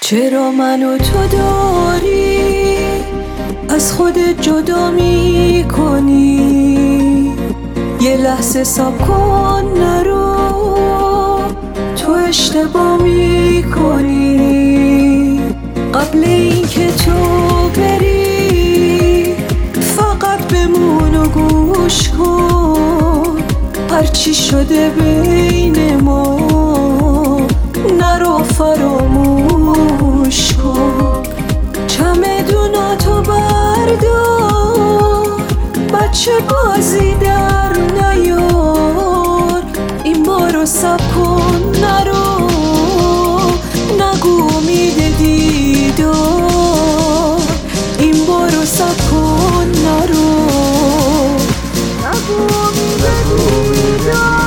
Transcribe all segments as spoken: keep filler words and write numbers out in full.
چرا منو تو داری از خودت جدا می کنی؟ یه لحظه صبر کن نرو، تو اشتباه می کنی. قبل این که تو بری فقط بمون و گوش کن، هرچی شده بین ما نرو فراموش کن. چمدوناتو بردار، بچه بازی در نیار، این بارو صبر کن نرو، نگو امید دیدار، این بارو صبر کن نرو، نگو امید دیدار.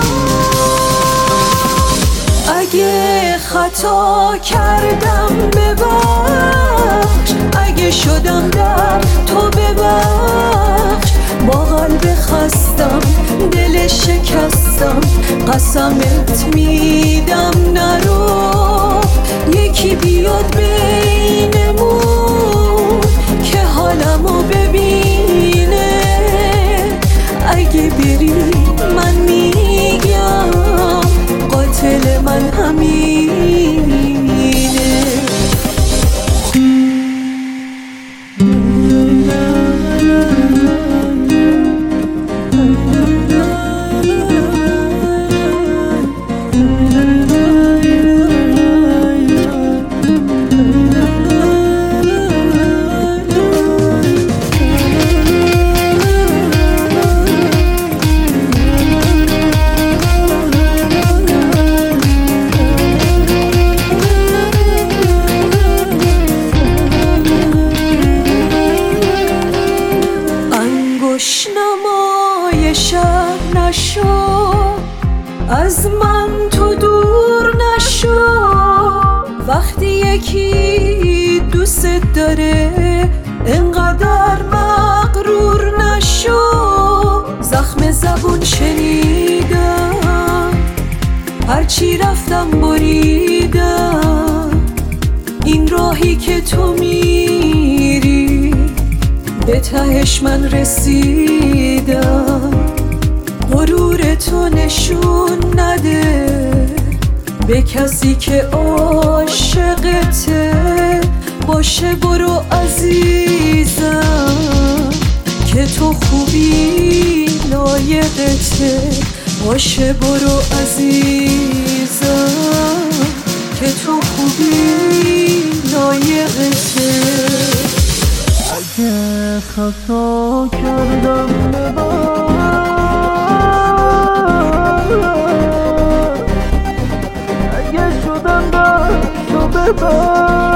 اگه خطا کردم ببخش، اگه شدم در تو ببخش، با قلب خستم دل شکستم، قسمت میدم نرو. یکی بیاد بینمون که حالمو ببینه، اگه بری من میگم قاتل من همینه. نمای شب نشو، از من تو دور نشو. وقتی یکی دوست داره انقدر مغرور نشو. زخم زبون شنیدم، هرچی رفتم بریدم، این راهی که تو میری به تهش من رسیدم. غرور تو نشون نده به کسی که عاشقته، باشه برو عزیزم که تو خوبی لایقته، باشه برو عزیزم که تو خوبی لایقته. اگه خطا کردم ببخش، اگه شدم در تو ببخش،